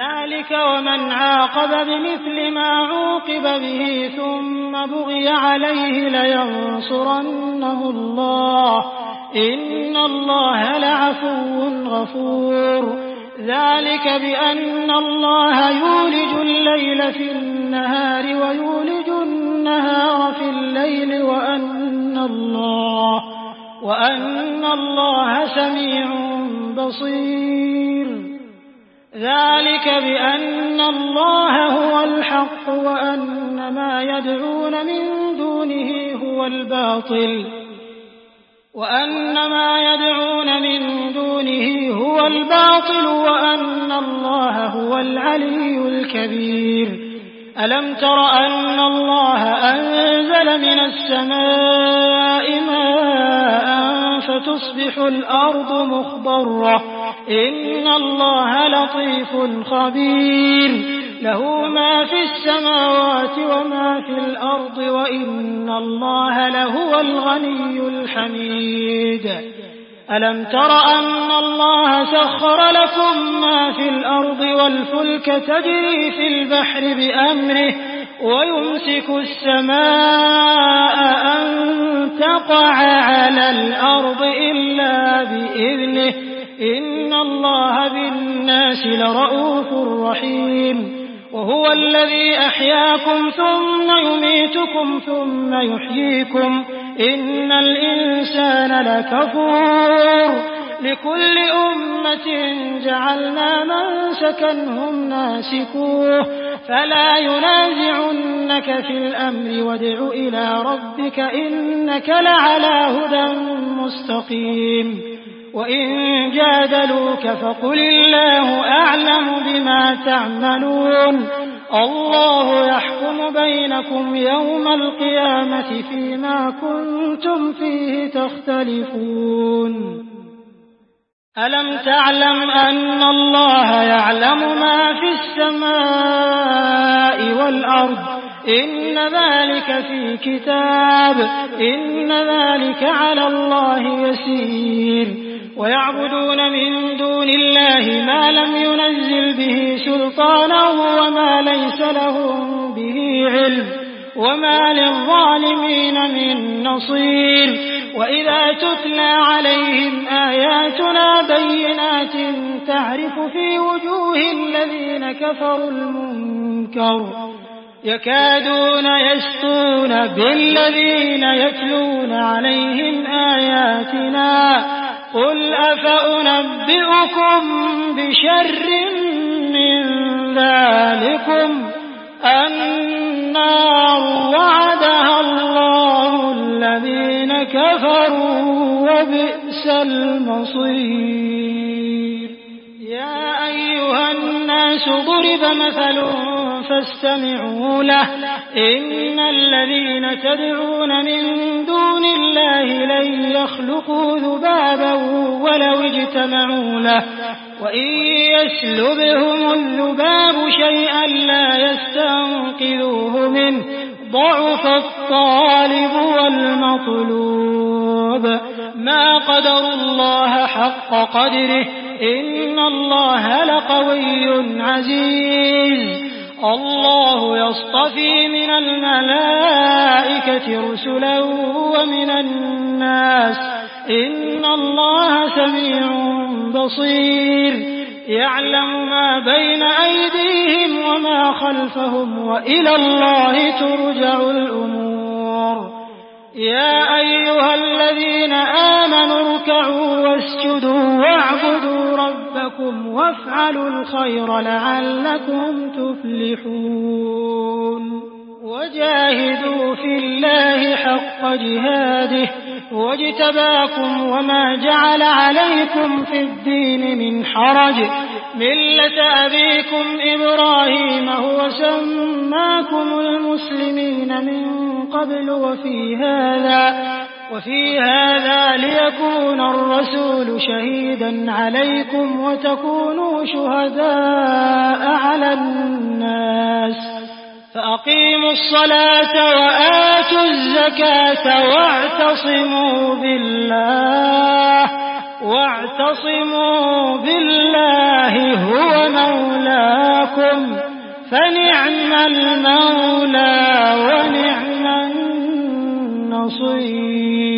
ذلك ومن عاقب بمثل ما عوقب به ثم بغي عليه لينصرنه الله إن الله لعفو غفور ذلك بأن الله يولج الليل في النهار ويولج النهار في الليل وأن الله سميع بصير ذلك بأن الله هو الحق وأن ما يدعون من دونه هو الباطل وأن الله هو العلي الكبير ألم تر أن الله أنزل من السماء ماء فتصبح الأرض مخضرة إن الله لطيف خبير له ما في السماوات وما في الأرض وإن الله لهو الغني الحميد ألم تر أن الله سخر لكم ما في الأرض والفلك تجري في البحر بأمره ويمسك السماء أن تقع على الأرض إلا بإذنه إن الله بالناس لرءوف رحيم وهو الذي أحياكم ثم يميتكم ثم يحييكم إن الإنسان لكفور لكل أمة جعلنا منسكا هم ناسكوه فلا ينازعنك في الأمر وادع إلى ربك إنك لعلى هدى مستقيم وإن جادلوك فقل الله أعلم بما تعملون الله يحكم بينكم يوم القيامة فيما كنتم فيه تختلفون ألم تعلم أن الله يعلم ما في السماء والأرض إن ذلك في كتاب إن ذلك على الله يسير ويعبدون من دون الله ما لم ينزل به سلطانا وما ليس لهم به علم وما للظالمين من نصير وإذا تتلى عليهم آياتنا بينات تعرف في وجوه الذين كفروا المنكر يكادون يسطون بالذين يتلون عليهم آياتنا قل أفأنبئكم بشر من ذلكم النار وعدها الله الذين كفروا وبئس المصير يا أيها الناس ضرب مثل فاستمعوا له إن الذين تدعون من دون الله لن يخلقوا ذبابا ولو اجتمعوا له وإن يسلبهم الذباب شيئا لا يستنقذوه منه ضعف الطالب والمطلوب ما قدروا الله حق قدره إن الله لقوي عزيز الله يصطفي من الملائكة رسلا ومن الناس إن الله سميع بصير يعلم ما بين أيديهم وما خلفهم وإلى الله ترجع الأمور يا أيها الذين آمنوا اركعوا واسجدوا واعبدوا ربكم وافعلوا الخير لعلكم تفلحون وجاهدوا في الله حق جهاده واجتباكم وما جعل عليكم في الدين من حرج ملة أبيكم إبراهيم هو سماكم المسلمين من قبل وفي هذا ليكون الرسول شهيدا عليكم وتكونوا شهداء على الناس فأقيموا الصلاة وآتوا الزكاة واعتصموا بالله هو مولاكم فنعم المولى ونعم النصير.